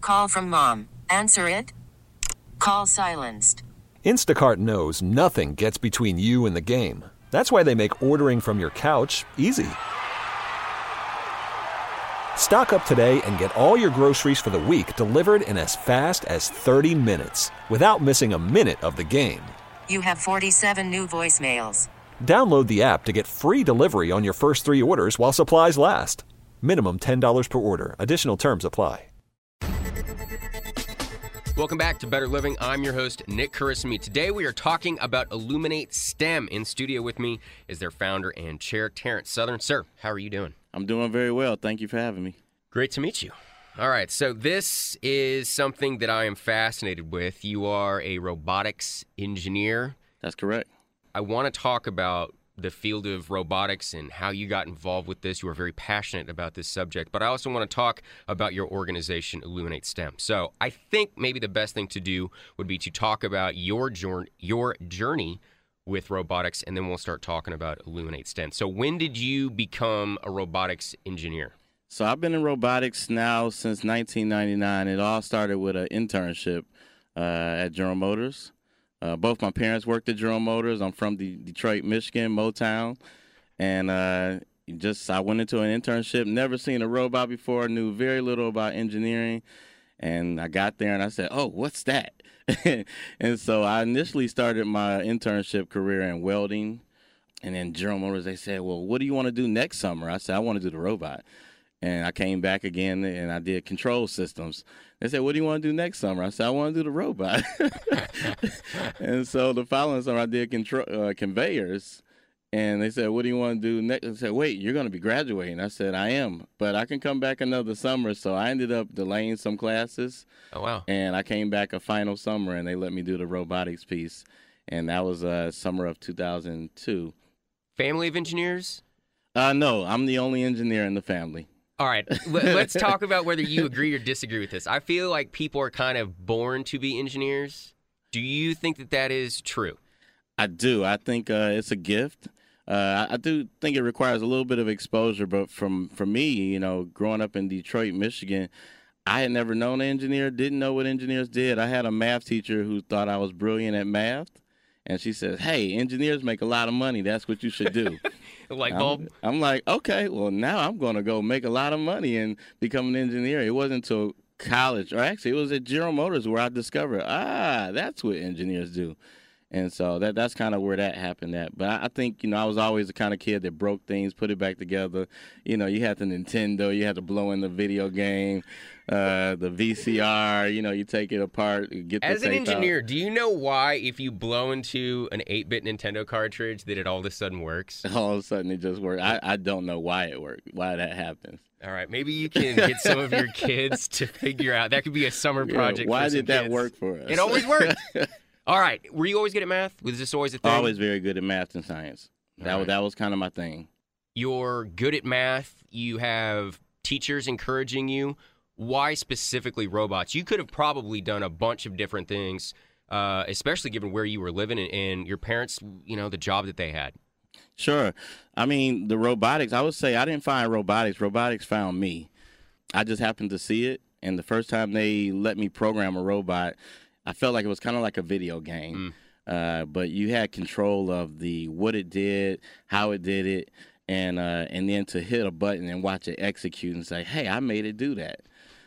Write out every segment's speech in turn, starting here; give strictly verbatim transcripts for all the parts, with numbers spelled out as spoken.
Call from mom. Answer it. Call silenced. Instacart knows nothing gets between you and the game. That's why they make ordering from your couch easy. Stock up today and get all your groceries for the week delivered in as fast as thirty minutes without missing a minute of the game. You have forty-seven new voicemails. Download the app to get free delivery on your first three orders while supplies last. Minimum ten dollars per order. Additional terms apply. Welcome back to Better Living. I'm your host, Nick Carissimi. Today we are talking about Illuminate STEM. In studio with me is their founder and chair, Terrence Southern. Sir, how are you doing? I'm doing very well. Thank you for having me. Great to meet you. All right, so this is something that I am fascinated with. You are a robotics engineer. That's correct. I want to talk about the field of robotics and how you got involved with this. You are very passionate about this subject, but I also want to talk about your organization, Illuminate STEM. So I think maybe the best thing to do would be to talk about your journey, your journey with robotics, and then we'll start talking about Illuminate STEM. So when did you become a robotics engineer? So I've been in robotics now since nineteen ninety-nine. It all started with an internship uh, at General Motors. Uh, both my parents worked at General Motors. I'm from the Detroit, Michigan, Motown. And uh, just I went into an internship, never seen a robot before, knew very little about engineering. And I got there and I said, oh, what's that? And so I initially started my internship career in welding. And then General Motors, they said, well, what do you want to do next summer? I said, I want to do the robot. And I came back again and I did control systems. They said, what do you want to do next summer? I said, I want to do the robot. And so the following summer I did control, uh, conveyors. And they said, what do you want to do next? I said, wait, you're going to be graduating. I said, I am, but I can come back another summer. So I ended up delaying some classes. Oh, wow. And I came back a final summer and they let me do the robotics piece. And that was uh, summer of two thousand two. Family of engineers? Uh, no, I'm the only engineer in the family. All right, let's talk about whether you agree or disagree with this. I feel like people are kind of born to be engineers. Do you think that that is true? I do. I think uh, it's a gift. Uh, I do think it requires a little bit of exposure, but from for me, you know, growing up in Detroit, Michigan, I had never known an engineer, didn't know what engineers did. I had a math teacher who thought I was brilliant at math, and she said, hey, engineers make a lot of money. That's what you should do. Light bulb. I'm, I'm like, okay, well, now I'm going to go make a lot of money and become an engineer. It wasn't until college, or actually it was at General Motors where I discovered, ah, that's what engineers do. And so that that's kind of where that happened at. But I, I think, you know, I was always the kind of kid that broke things, put it back together. You know, you had the Nintendo, you had to blow in the video game, uh, the V C R, you know, you take it apart, get the As an tape engineer, out. do you know why if you blow into an eight-bit Nintendo cartridge that it all of a sudden works? All of a sudden it just worked. I, I don't know why it worked, why that happens. All right, maybe you can get some of your kids to figure out. That could be a summer project. Yeah, why for some did that kids. work for us? It always worked. All right, were you always good at math? Was this always a thing? Always very good at math and science. That All was right. that was kind of my thing. You're good at math. You have teachers encouraging you. Why specifically robots? You could have probably done a bunch of different things, uh, especially given where you were living and, and your parents, you know, the job that they had. Sure. I mean, the robotics, I would say I didn't find robotics. Robotics found me. I just happened to see it. And the first time they let me program a robot, I felt like it was kind of like a video game. Mm. Uh, but you had control of the what it did, how it did it, and uh, and then to hit a button and watch it execute and say, hey, I made it do that.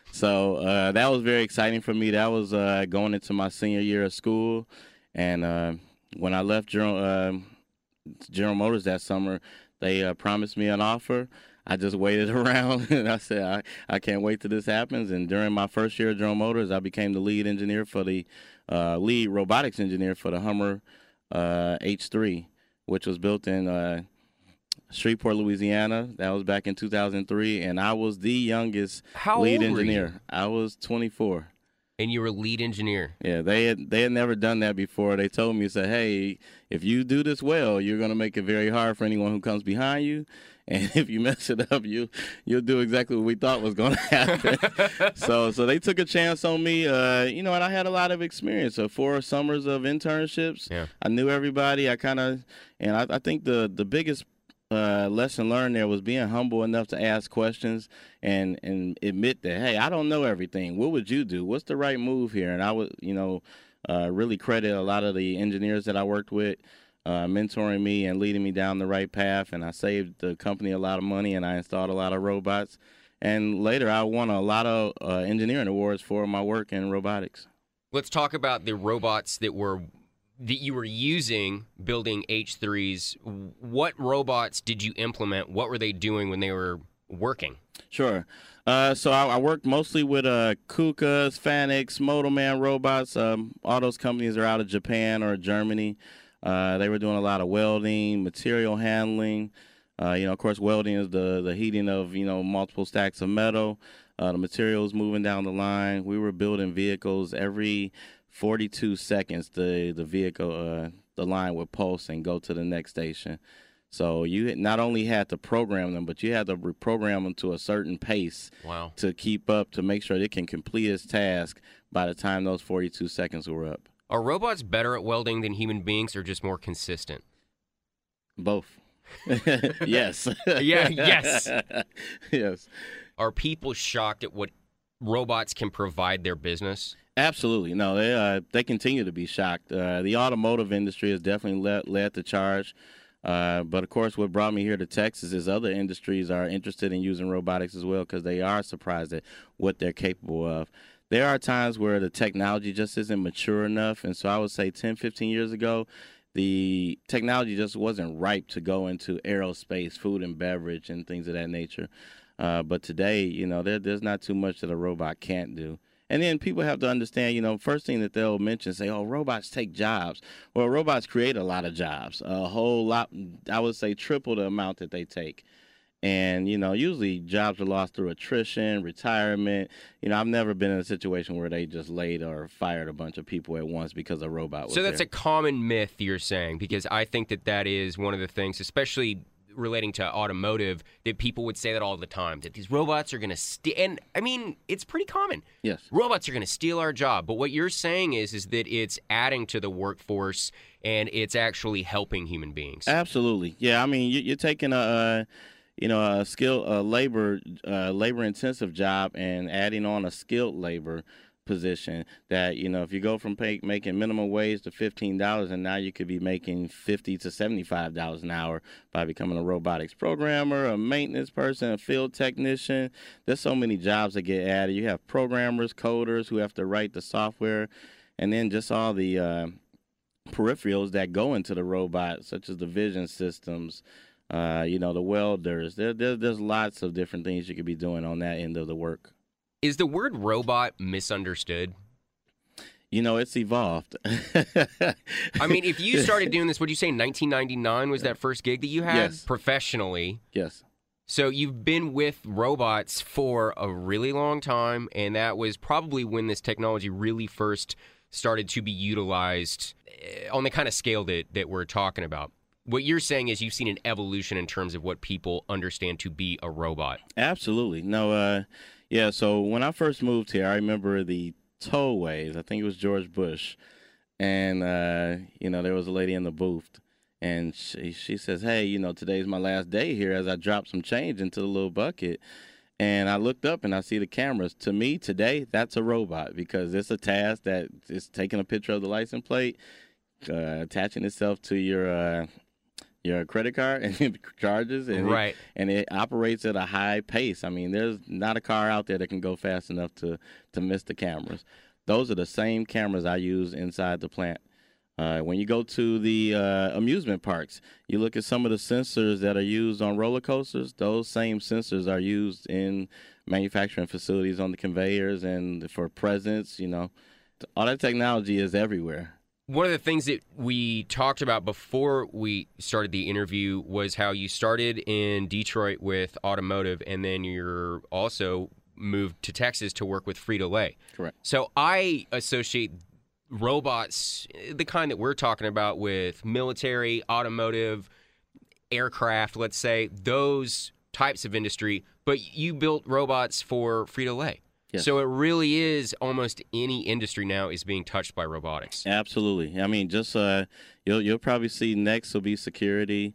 So uh, that was very exciting for me. That was uh, going into my senior year of school. And uh, when I left General, uh, General Motors that summer, they uh, promised me an offer. I just waited around, and I said, I, I can't wait till this happens. And during my first year at General Motors, I became the lead engineer for the uh, lead robotics engineer for the Hummer uh, H three, which was built in uh, Shreveport, Louisiana. That was back in two thousand three, and I was the youngest How lead old were engineer. you? I was twenty-four. And you were lead engineer. Yeah, they had they had never done that before. They told me, said, hey, if you do this well, you're going to make it very hard for anyone who comes behind you. And if you mess it up, you, you'll do exactly what we thought was going to happen. so so they took a chance on me, uh, you know, and I had a lot of experience. So four summers of internships. Yeah. I knew everybody. I kind of, and I, I think the, the biggest uh, lesson learned there was being humble enough to ask questions and, and admit that, hey, I don't know everything. What would you do? What's the right move here? And I would, you know, uh, really credit a lot of the engineers that I worked with, uh, mentoring me and leading me down the right path. And I saved the company a lot of money, and I installed a lot of robots. And later I won a lot of uh, engineering awards for my work in robotics. Let's talk about the robots that were that you were using building H threes. What robots did you implement? What were they doing when they were working? Sure. Uh, so I, I worked mostly with uh, KUKAs, Fanucs, Motorman robots. Um, all those companies are out of Japan or Germany. Uh, they were doing a lot of welding, material handling. Uh, you know, of course, welding is the, the heating of, you know, multiple stacks of metal. Uh, the materials moving down the line. We were building vehicles every forty-two seconds. The the vehicle, uh, the line would pulse and go to the next station. So you not only had to program them, but you had to reprogram them to a certain pace. Wow. To keep up, to make sure it can complete its task by the time those forty-two seconds were up. Are robots better at welding than human beings, or just more consistent? Both. Yes. Yeah, yes. Yes. Are people shocked at what robots can provide their business? Absolutely. No, they uh, they continue to be shocked. Uh, the automotive industry has definitely led, led the charge. Uh, but, of course, what brought me here to Texas is other industries are interested in using robotics as well, because they are surprised at what they're capable of. There are times where the technology just isn't mature enough. And so I would say ten, fifteen years ago, the technology just wasn't ripe to go into aerospace, food and beverage, and things of that nature. Uh, but today, you know, there, there's not too much that a robot can't do. And then people have to understand, you know, first thing that they'll mention, say, oh, robots take jobs. Well, robots create a lot of jobs, a whole lot, I would say triple the amount that they take. And, you know, usually jobs are lost through attrition, retirement. You know, I've never been in a situation where they just laid or fired a bunch of people at once because a robot was So that's there. a common myth you're saying, because I think that that is one of the things, especially relating to automotive, that people would say that all the time, that these robots are going to steal. And, I mean, it's pretty common. Yes. Robots are going to steal our job. But what you're saying is, is that it's adding to the workforce and it's actually helping human beings. Absolutely. Yeah, I mean, you, you're taking a... a you know, a skill, a labor, uh, labor-intensive job, and adding on a skilled labor position that, you know, if you go from pay, making minimum wage to fifteen dollars, and now you could be making fifty to seventy-five dollars an hour by becoming a robotics programmer, a maintenance person, a field technician. There's so many jobs that get added. You have programmers, coders who have to write the software, and then just all the uh, peripherals that go into the robot, such as the vision systems, Uh, you know, the welders. There, there, there's lots of different things you could be doing on that end of the work. Is the word robot misunderstood? You know, it's evolved. I mean, if you started doing this, would you say nineteen ninety-nine was that first gig that you had? Yes. Professionally? Yes. So you've been with robots for a really long time, and that was probably when this technology really first started to be utilized on the kind of scale that, that we're talking about. What you're saying is you've seen an evolution in terms of what people understand to be a robot. Absolutely. No, uh, yeah, so when I first moved here, I remember the tollways. I think it was George Bush. And, uh, you know, there was a lady in the booth. And she, she says, hey, you know, today's my last day here, as I dropped some change into the little bucket. And I looked up and I see the cameras. To me, today, that's a robot, because it's a task that is taking a picture of the license plate, uh, attaching itself to your uh, your credit card, and it charges, and, right. it, and it operates at a high pace. I mean, there's not a car out there that can go fast enough to, to miss the cameras. Those are the same cameras I use inside the plant. Uh, when you go to the uh, amusement parks, you look at some of the sensors that are used on roller coasters. Those same sensors are used in manufacturing facilities on the conveyors and for presents. You know, all that technology is everywhere. One of the things that we talked about before we started the interview was how you started in Detroit with automotive, and then you're also moved to Texas to work with Frito-Lay. Correct. So I associate robots, the kind that we're talking about, with military, automotive, aircraft, let's say, those types of industry, but you built robots for Frito-Lay. Yes. So it really is almost any industry now is being touched by robotics. Absolutely. I mean, just uh, you'll you'll probably see next will be security.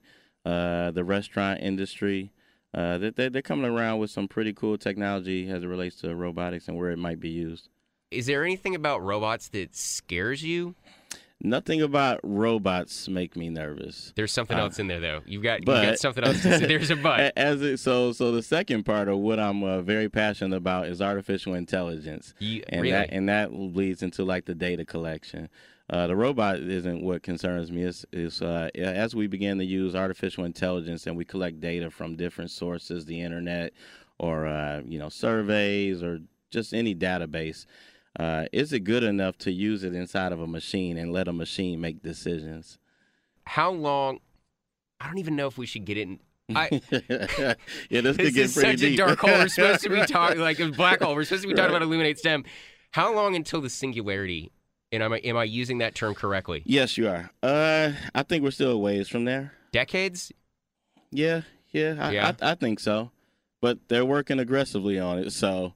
uh, the restaurant industry. Uh, they, they're coming around with some pretty cool technology as it relates to robotics and where it might be used. Is there anything about robots that scares you? Nothing about robots make me nervous. There's something Uh, else in there, though. You've got, but- you've got something else to say. There's a but. As it, so, so the second part of what I'm uh, very passionate about is artificial intelligence, You, and really? that and that leads into like the data collection. Uh, the robot isn't what concerns me. It's, it's uh, as we begin to use artificial intelligence and we collect data from different sources, the internet, or uh, you know, surveys, or just any database. Uh, is it good enough to use it inside of a machine and let a machine make decisions? How long? I don't even know if we should get in. I, yeah, this could this get is pretty such deep. a dark hole. We're supposed to be talking like a black hole. We're supposed to be talking Right. about Illuminate STEM. How long until the singularity? And am I, am I using that term correctly? Yes, you are. Uh, I think we're still a ways from there. Decades? Yeah, yeah, I, Yeah. I, I think so. But they're working aggressively on it, so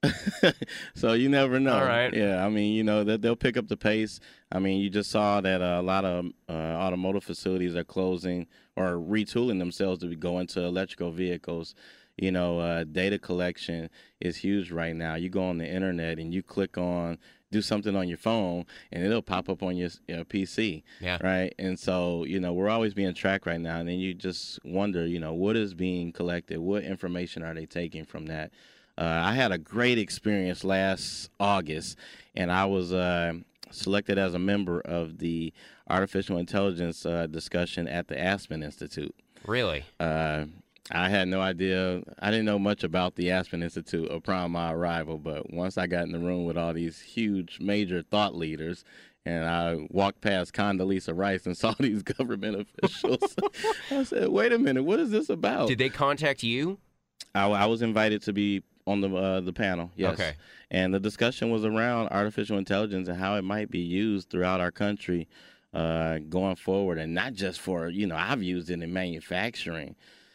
so you never know. All right. Yeah, I mean, you know, that they'll pick up the pace. I mean, you just saw that uh, a lot of uh, automotive facilities are closing or retooling themselves to go into electrical vehicles. You know, uh, data collection is huge right now. You go on the internet and you click on, do something on your phone, and it'll pop up on your, your P C. Yeah. Right. And so, you know, we're always being tracked right now. And then you just wonder, you know, what is being collected? What information are they taking from that? Uh, I had a great experience last August, and I was uh, selected as a member of the artificial intelligence uh, discussion at the Aspen Institute. Really? Uh, I had no idea. I didn't know much about the Aspen Institute upon my arrival, but once I got in the room with all these huge, major thought leaders, and I walked past Condoleezza Rice and saw these government officials, I said, wait a minute, what is this about? Did they contact you? I, I was invited to be on the uh, the panel, yes. Okay. And the discussion was around artificial intelligence and how it might be used throughout our country uh, going forward, and not just for, you know, I've used it in manufacturing,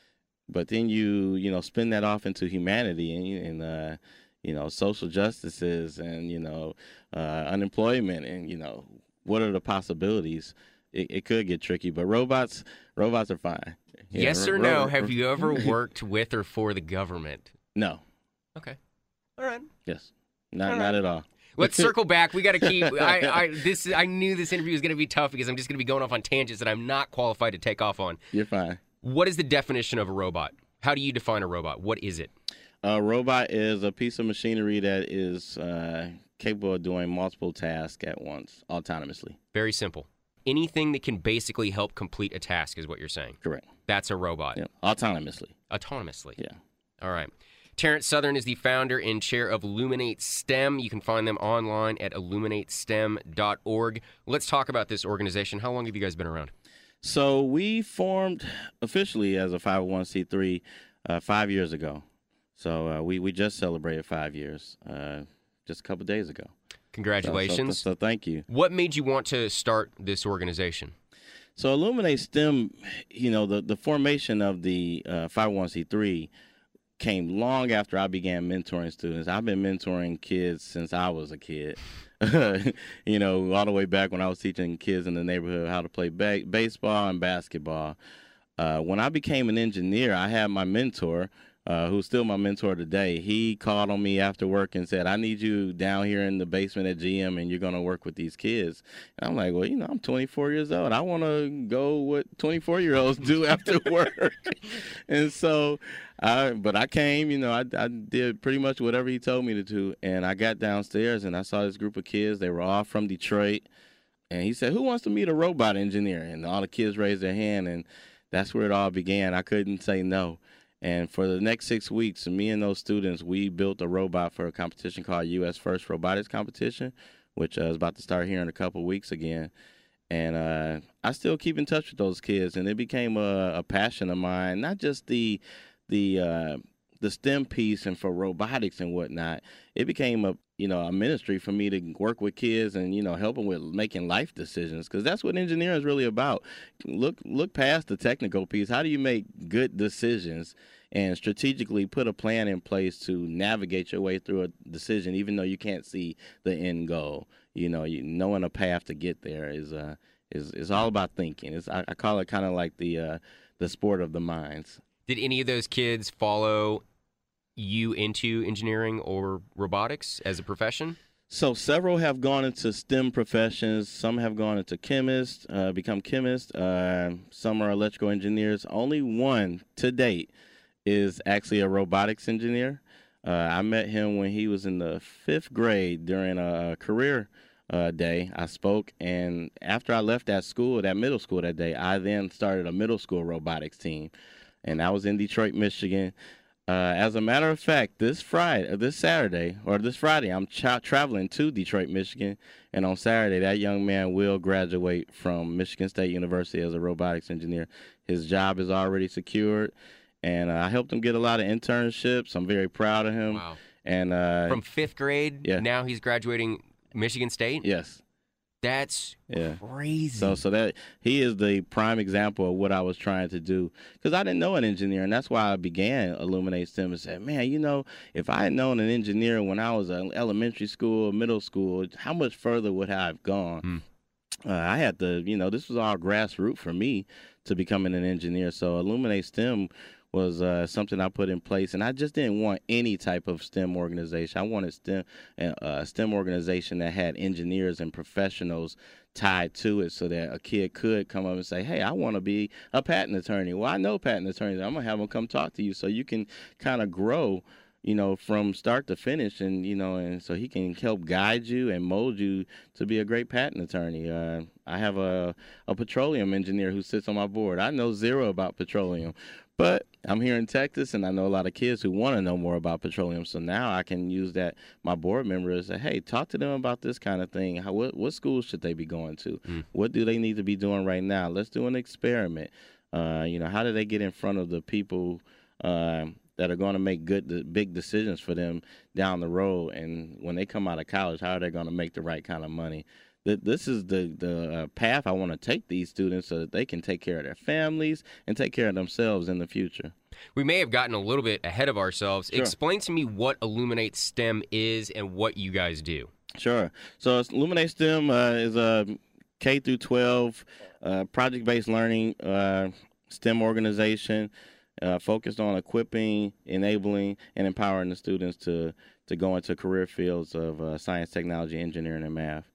but then you, you know, spin that off into humanity and, and uh, you know, social justices and, you know, uh, unemployment and, you know, what are the possibilities? It, it could get tricky, but robots, robots are fine. Yeah, Yes ro- or no? ro- Have you ever worked with or for the government? No. Okay. All right. Yes. Not All not right. at all. Let's circle back. We got to keep. I, I this. I knew this interview was going to be tough because I'm just going to be going off on tangents that I'm not qualified to take off on. You're fine. What is the definition of a robot? How do you define a robot? What is it? A robot is a piece of machinery that is uh, capable of doing multiple tasks at once, autonomously. Very simple. Anything that can basically help complete a task is what you're saying. Correct. That's a robot. Yeah. Autonomously. Autonomously. Yeah. All right. Terrence Southern is the founder and chair of Illuminate STEM. You can find them online at illuminate stem dot org. Let's talk about this organization. How long have you guys been around? So we formed officially as a five oh one c three uh, five years ago. So uh, we, we just celebrated five years uh, just a couple days ago. Congratulations. So, so, so thank you. What made you want to start this organization? So Illuminate STEM, you know, the, the formation of the uh, five oh one c three came long after I began mentoring students. I've been mentoring kids since I was a kid, you know, all the way back when I was teaching kids in the neighborhood how to play ba- baseball and basketball. Uh, when I became an engineer, I had my mentor, uh, who's still my mentor today. He called on me after work and said, I need you down here in the basement at G M and you're going to work with these kids. And I'm like, well, you know, I'm twenty-four years old. I want to go what twenty-four-year-olds do after work. And so, I, but I came, you know, I, I did pretty much whatever he told me to do. And I got downstairs and I saw this group of kids. They were all from Detroit. And he said, who wants to meet a robot engineer? And all the kids raised their hand. And that's where it all began. I couldn't say no. And for the next six weeks, me and those students, we built a robot for a competition called U S First Robotics Competition, which uh, is about to start here in a couple of weeks again. And uh, I still keep in touch with those kids, and it became a, a passion of mine, not just the the uh, the STEM piece and for robotics and whatnot. It became a you know a ministry for me to work with kids and you know help them with making life decisions, because that's what engineering is really about. Look look past the technical piece. How do you make good decisions and strategically put a plan in place to navigate your way through a decision, even though you can't see the end goal? You know, you, knowing a path to get there is uh is is all about thinking. It's I, I call it kind of like the uh, the sport of the minds. Did any of those kids follow you into engineering or robotics as a profession? So several have gone into STEM professions. Some have gone into chemists, uh, become chemists. Uh, some are electrical engineers. Only one to date is actually a robotics engineer. Uh, I met him when he was in the fifth grade during a career uh, day. I spoke, and after I left that school, that middle school that day, I then started a middle school robotics team, and I was in Detroit, Michigan. Uh, as a matter of fact, this Friday, or this Saturday, or this Friday, I'm tra- traveling to Detroit, Michigan, and on Saturday, that young man will graduate from Michigan State University as a robotics engineer. His job is already secured, and uh, I helped him get a lot of internships. I'm very proud of him. Wow. And uh, From fifth grade, yeah. now he's graduating Michigan State? yes. That's Yeah. crazy. So, so that he is the prime example of what I was trying to do, because I didn't know an engineer, and that's why I began Illuminate STEM and said, man, you know, if I had known an engineer when I was in elementary school, middle school, how much further would I have gone? Hmm. Uh, I had to, you know, this was all grassroots for me to becoming an engineer. So Illuminate STEM was uh, something I put in place, and I just didn't want any type of STEM organization. I wanted STEM, uh, a STEM organization that had engineers and professionals tied to it, so that a kid could come up and say, hey, I want to be a patent attorney. Well, I know patent attorneys. I'm going to have them come talk to you so you can kind of grow, you know, from start to finish, and, you know, and so he can help guide you and mold you to be a great patent attorney. Uh, I have a, a petroleum engineer who sits on my board. I know zero about petroleum, but I'm here in Texas, and I know a lot of kids who want to know more about petroleum. So now I can use that, my board members, say, hey, talk to them about this kind of thing. How, what, what schools should they be going to? Mm. What do they need to be doing right now? Let's do an experiment. Uh, you know, how do they get in front of the people uh, that are going to make good, big decisions for them down the road? And when they come out of college, how are they going to make the right kind of money? This is the, the uh, path I want to take these students so that they can take care of their families and take care of themselves in the future. We may have gotten a little bit ahead of ourselves. Sure. Explain to me what Illuminate STEM is and what you guys do. Sure. So Illuminate STEM uh, is a K through twelve uh, project-based learning uh, STEM organization uh, focused on equipping, enabling, and empowering the students to, to go into career fields of uh, science, technology, engineering, and math.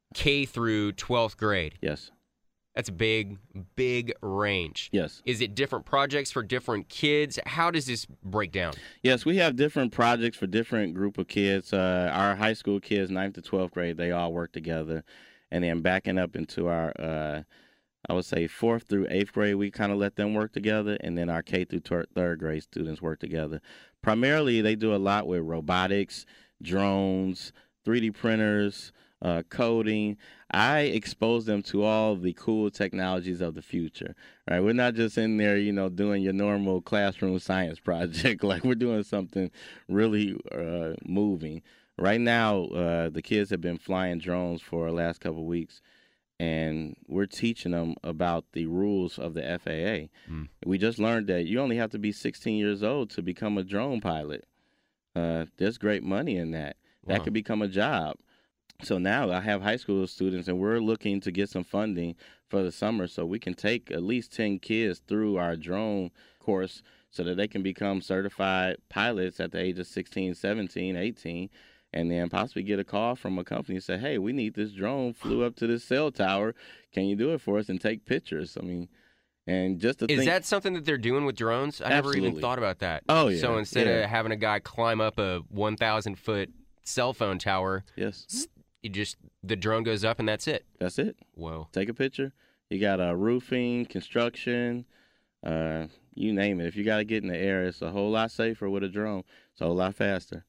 K through twelfth grade. Yes. That's a big, big range. Yes. Is it different projects for different kids? How does this break down? Yes, we have different projects for different group of kids. Uh, our high school kids, ninth to twelfth grade, they all work together. And then backing up into our, uh, I would say, fourth through eighth grade, we kind of let them work together. And then our K through ter- third grade students work together. Primarily, they do a lot with robotics, drones, three D printers, Uh, coding. I expose them to all the cool technologies of the future. Right? We're not just in there, you know, doing your normal classroom science project. Like, we're doing something really uh, moving. Right now, uh, the kids have been flying drones for the last couple of weeks, and we're teaching them about the rules of the F A A. Mm. We just learned that you only have to be sixteen years old to become a drone pilot. Uh, there's great money in that. Wow. That could become a job. So now I have high school students, and we're looking to get some funding for the summer so we can take at least ten kids through our drone course so that they can become certified pilots at the age of sixteen, seventeen, eighteen, and then possibly get a call from a company and say, hey, we need this drone, flew up to this cell tower. Can you do it for us and take pictures? I mean, and just to Is think, that something that they're doing with drones? I Absolutely. never even thought about that. Oh, yeah. So instead yeah. of having a guy climb up a one thousand foot cell phone tower, yes. You just the drone goes up and that's it. That's it. Whoa! Take a picture. You got uh, roofing, construction, uh, you name it. If you got to get in the air, it's a whole lot safer with a drone. It's a whole lot faster.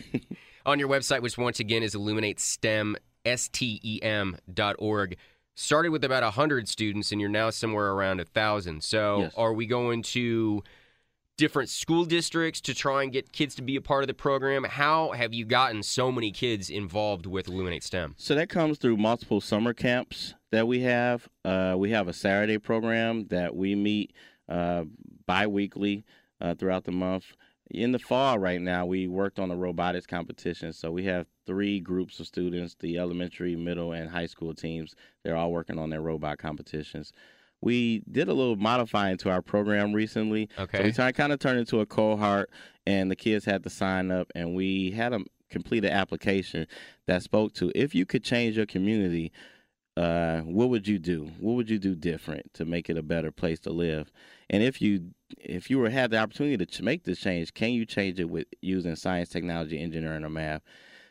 On your website, which once again is Illuminate STEM, S T E M dot org, started with about a hundred students, and you're now somewhere around a thousand. So, yes. Are we going to different school districts to try and get kids to be a part of the program? How have you gotten so many kids involved with Illuminate STEM? So that comes through multiple summer camps that we have. Uh, we have a Saturday program that we meet uh, bi-weekly uh, throughout the month. in the fall right now, we worked on a robotics competition. So we have three groups of students, the elementary, middle, and high school teams. They're all working on their robot competitions. We did a little modifying to our program recently. Okay. So we t- kind of turned into a cohort, and the kids had to sign up, and we had them complete an application that spoke to, if you could change your community, uh, what would you do? What would you do different to make it a better place to live? And if you if you were had the opportunity to ch- make this change, can you change it with using science, technology, engineering, or math?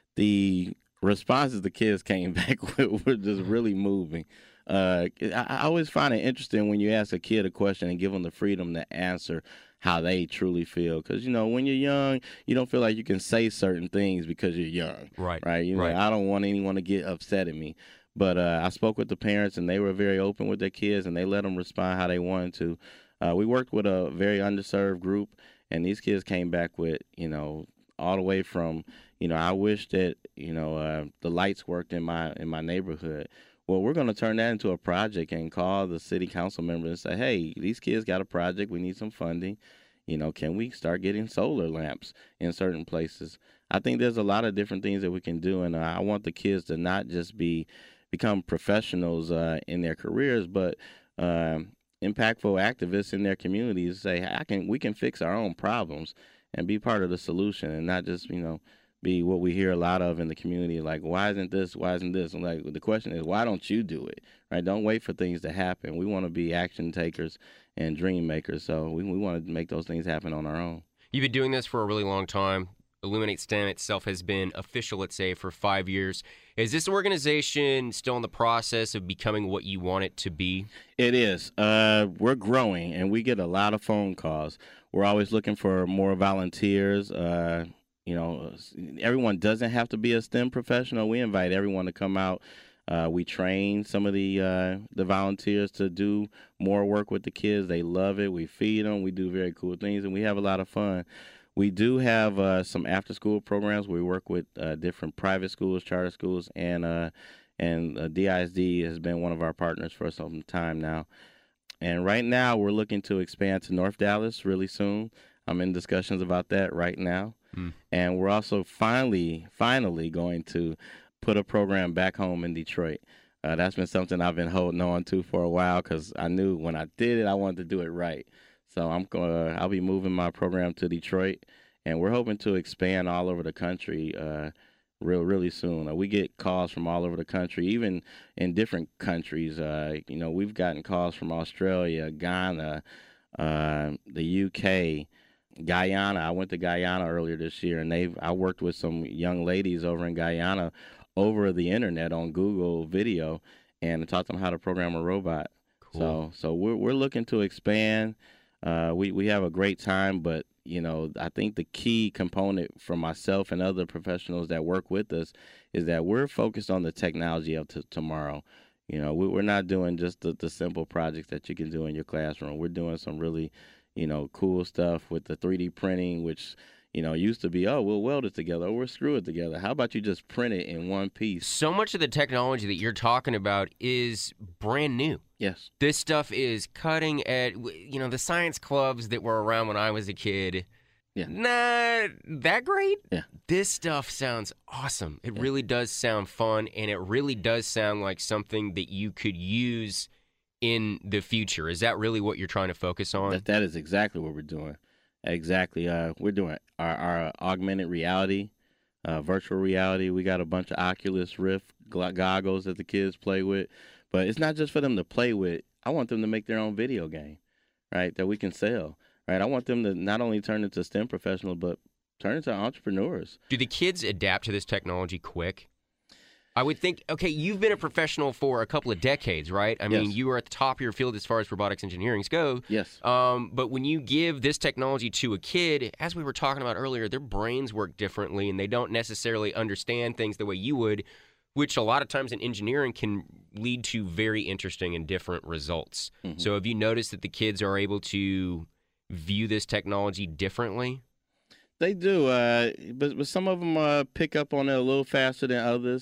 The responses the kids came back with were just really moving. Uh, I, I always find it interesting when you ask a kid a question and give them the freedom to answer how they truly feel. Because, you know, when you're young, you don't feel like you can say certain things because you're young. Right. Right. You know, right. I don't want anyone to get upset at me. But uh, I spoke with the parents, and they were very open with their kids, and they let them respond how they wanted to. Uh, we worked with a very underserved group, and these kids came back with, you know, all the way from, you know, I wish that, you know, uh, the lights worked in my in my neighborhood. Well, we're going to turn that into a project and call the city council members and say, hey, these kids got a project. We need some funding. You know, can we start getting solar lamps in certain places? I think there's a lot of different things that we can do, and uh, I want the kids to not just be become professionals uh, in their careers, but uh, impactful activists in their communities. Say, I can, we can fix our own problems and be part of the solution, and not just, you know, be what we hear a lot of in the community, like, why isn't this, why isn't this? And like, the question is, why don't you do it, right? Don't wait for things to happen. We want to be action takers and dream makers, so we, we want to make those things happen on our own. You've been doing this for a really long time. Illuminate STEM itself has been official, let's say, for five years. Is this organization still in the process of becoming what you want it to be? It is. Uh, we're growing, and we get a lot of phone calls. We're always looking for more volunteers. Uh, you know, everyone doesn't have to be a STEM professional. We invite everyone to come out. Uh, we train some of the uh, the volunteers to do more work with the kids. They love it. We feed them. We do very cool things, and we have a lot of fun. We do have uh, some after-school programs where we work with uh, different private schools, charter schools, and uh, and uh, D I S D has been one of our partners for some time now. And right now, we're looking to expand to North Dallas really soon. I'm in discussions about that right now. Mm. And we're also finally, finally going to put a program back home in Detroit. Uh, that's been something I've been holding on to for a while because I knew when I did it, I wanted to do it right. So I'm going. I'll be moving my program to Detroit, and we're hoping to expand all over the country, uh, real really soon. Uh, we get calls from all over the country, even in different countries. Uh, you know, we've gotten calls from Australia, Ghana, uh, the U K, Guyana. I went to Guyana earlier this year, and they I worked with some young ladies over in Guyana over the internet on Google Video, and taught them how to program a robot. Cool. So, so we're we're looking to expand. Uh, we, we have a great time, but, you know, I think the key component for myself and other professionals that work with us is that we're focused on the technology of t- tomorrow. You know, we, we're not doing just the, the simple projects that you can do in your classroom. We're doing some really, you know, cool stuff with the three D printing, which, you know, used to be, oh, we'll weld it together or we'll screw it together. How about you just print it in one piece? So much of the technology that you're talking about is brand new. Yes. This stuff is cutting edge. You know, the science clubs that were around when I was a kid, yeah. not that great. Yeah. This stuff sounds awesome. It yeah. really does sound fun, and it really does sound like something that you could use in the future. Is that really what you're trying to focus on? That, that is exactly what we're doing. Exactly. Uh, we're doing our, our augmented reality, uh, virtual reality. We got a bunch of Oculus Rift goggles that the kids play with. But it's not just for them to play with. I want them to make their own video game, right, that we can sell. Right? I want them to not only turn into STEM professionals, but turn into entrepreneurs. Do the kids adapt to this technology quick? I would think, okay, you've been a professional for a couple of decades, right? I mean, yes. you were at the top of your field as far as robotics engineerings go. Yes. Um, but when you give this technology to a kid, as we were talking about earlier, their brains work differently, and they don't necessarily understand things the way you would, which a lot of times in engineering can lead to very interesting and different results. Mm-hmm. So have you noticed that the kids are able to view this technology differently? They do, uh, but, but some of them uh, pick up on it a little faster than others.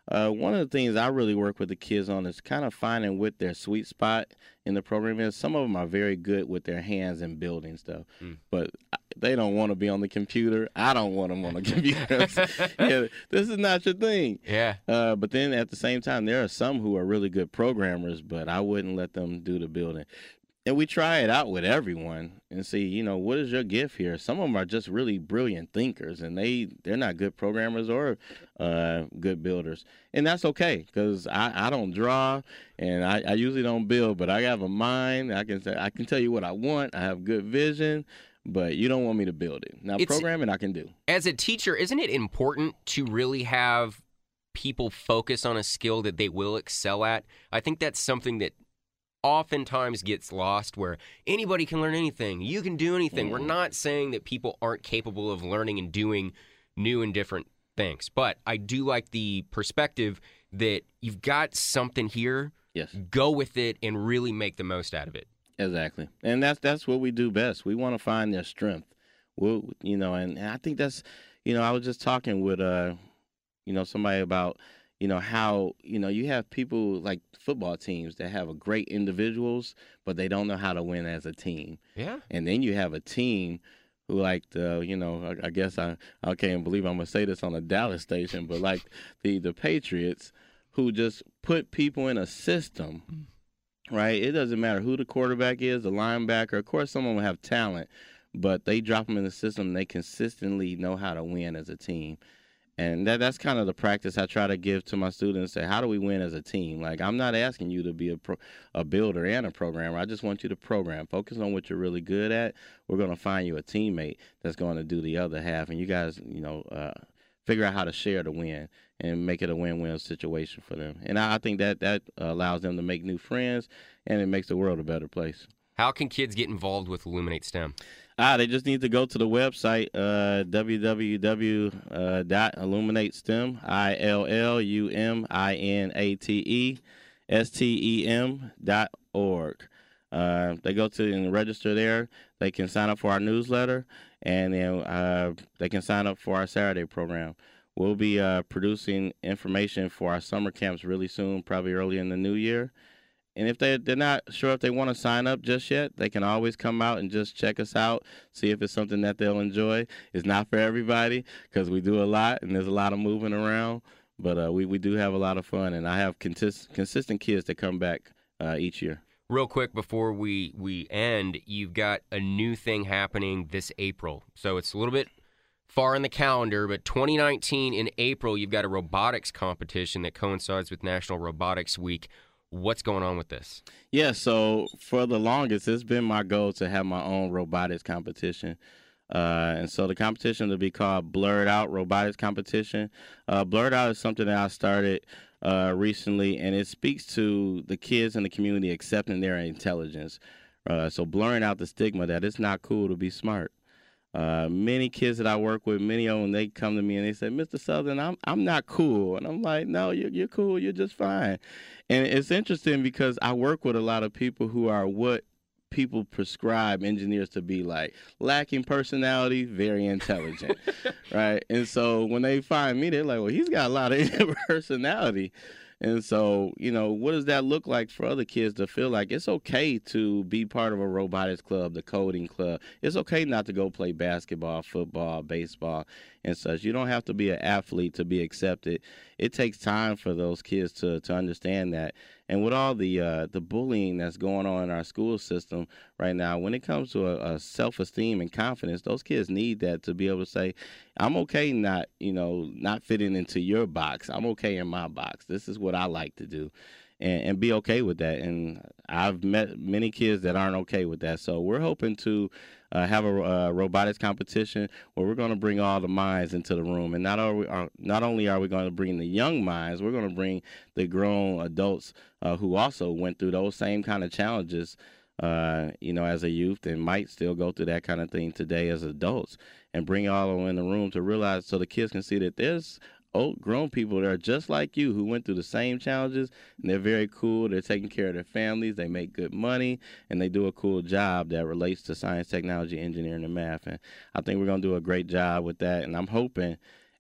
Uh, one of the things I really work with the kids on is kind of finding what their sweet spot in the program is. Some of them are very good with their hands and building stuff, mm. but they don't want to be on the computer. I don't want them on the computer. Yeah, this is not your thing. Yeah. Uh, but then at the same time, there are some who are really good programmers, but I wouldn't let them do the building. And we try it out with everyone and see, you know, what is your gift here? Some of them are just really brilliant thinkers, and they, they're not good programmers or uh, good builders. And that's okay, because I, I don't draw, and I, I usually don't build, but I have a mind. I can say, I can tell you what I want. I have good vision, but you don't want me to build it. Now, It's, programming I can do. As a teacher, isn't it important to really have people focus on a skill that they will excel at? I think that's something that oftentimes gets lost, where anybody can learn anything. You can do anything. Mm. We're not saying that people aren't capable of learning and doing new and different things, but I do like the perspective that you've got something here. Yes. Go with it and really make the most out of it. Exactly. And that's that's what we do best. We want to find their strength. We'll, you know, and, and I think that's, you know, I was just talking with, uh, you know, somebody about, you know, how, you know, you have people like football teams that have a great individuals, but they don't know how to win as a team. Yeah. And then you have a team who, like, the, you know, I, I guess I, I can't believe I'm going to say this on a Dallas station, but like the, the Patriots, who just put people in a system, right? It doesn't matter who the quarterback is, the linebacker. Of course, someone will have talent, but they drop them in the system and they consistently know how to win as a team. And that that's kind of the practice I try to give to my students. Say, how do we win as a team? Like, I'm not asking you to be a pro, a builder and a programmer. I just want you to program. Focus on what you're really good at. We're going to find you a teammate that's going to do the other half. And you guys, you know, uh, figure out how to share the win and make it a win-win situation for them. And I, I think that that allows them to make new friends, and it makes the world a better place. How can kids get involved with Illuminate STEM? Ah, they just need to go to the website, uh, w w w dot illuminate stem, I L L U M I N A T E S T E M dot org. Uh, they go to and register there. They can sign up for our newsletter, and then uh, they can sign up for our Saturday program. We'll be uh, producing information for our summer camps really soon, probably early in the new year. And if they, they're not sure if they want to sign up just yet, they can always come out and just check us out, see if it's something that they'll enjoy. It's not for everybody, because we do a lot and there's a lot of moving around. But uh, we, we do have a lot of fun, and I have consist, consistent kids that come back uh, each year. Real quick before we, we end, you've got a new thing happening this April. So it's a little bit far in the calendar, but twenty nineteen in April, you've got a robotics competition that coincides with National Robotics Week. What's going on with this? Yeah, so for the longest, it's been my goal to have my own robotics competition. Uh, and so the competition will be called Blurred Out Robotics Competition. Uh, Blurred Out is something that I started uh, recently, and it speaks to the kids in the community accepting their intelligence. Uh, so blurring out the stigma that it's not cool to be smart. Uh, many kids that I work with, many of them, they come to me and they say, Mister Southern, I'm I'm not cool. And I'm like, no, you're, you're cool. You're just fine. And it's interesting because I work with a lot of people who are what people prescribe engineers to be like: lacking personality, very intelligent, right? And so when they find me, they're like, well, he's got a lot of personality. And so, you know, what does that look like for other kids to feel like it's okay to be part of a robotics club, the coding club? It's okay not to go play basketball, football, baseball, and such. You don't have to be an athlete to be accepted. It takes time for those kids to, to understand that. And with all the uh, the bullying that's going on in our school system right now, when it comes to a, a self-esteem and confidence, those kids need that to be able to say, I'm okay not, you know, not fitting into your box. I'm okay in my box. This is what I like to do. And, and be okay with that. And I've met many kids that aren't okay with that. So we're hoping to uh, have a uh, robotics competition where we're going to bring all the minds into the room. And not, are we, are, not only are we going to bring the young minds, we're going to bring the grown adults uh, who also went through those same kind of challenges, uh, you know, as a youth, and might still go through that kind of thing today as adults, and bring all of them in the room to realize, so the kids can see that there's old grown people that are just like you who went through the same challenges, and they're very cool. They're taking care of their families. They make good money, and they do a cool job that relates to science, technology, engineering, and math. And I think we're going to do a great job with that. And I'm hoping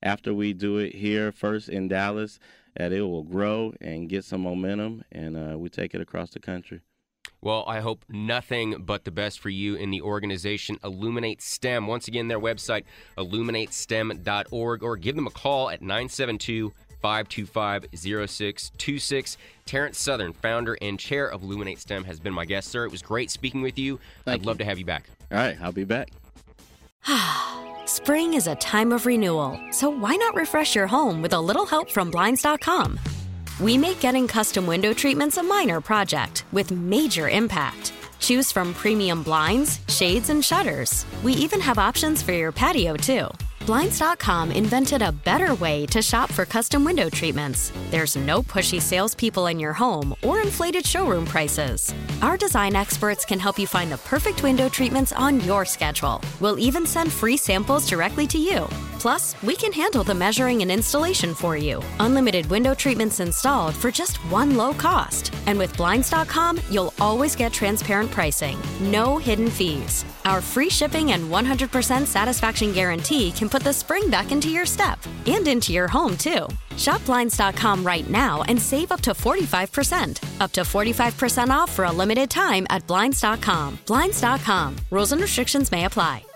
after we do it here first in Dallas, that it will grow and get some momentum, and uh, we take it across the country. Well, I hope nothing but the best for you in the organization Illuminate STEM. Once again, their website, illuminate stem dot org, or give them a call at nine seven two, five two five, zero six two six. Terrence Southern, founder and chair of Illuminate STEM, has been my guest, sir. It was great speaking with you. Thank I'd you. love to have you back. All right, I'll be back. Spring is a time of renewal, so why not refresh your home with a little help from Blinds dot com? We make getting custom window treatments a minor project with major impact. Choose from premium blinds, shades, and shutters. We even have options for your patio, too. Blinds dot com invented a better way to shop for custom window treatments. There's no pushy salespeople in your home or inflated showroom prices. Our design experts can help you find the perfect window treatments on your schedule. We'll even send free samples directly to you. Plus, we can handle the measuring and installation for you. Unlimited window treatments installed for just one low cost. And with Blinds dot com, you'll always get transparent pricing. No hidden fees. Our free shipping and one hundred percent satisfaction guarantee can put the spring back into your step and into your home, too. Shop Blinds dot com right now and save up to forty-five percent. Up to forty-five percent off for a limited time at Blinds dot com. Blinds dot com. Rules and restrictions may apply.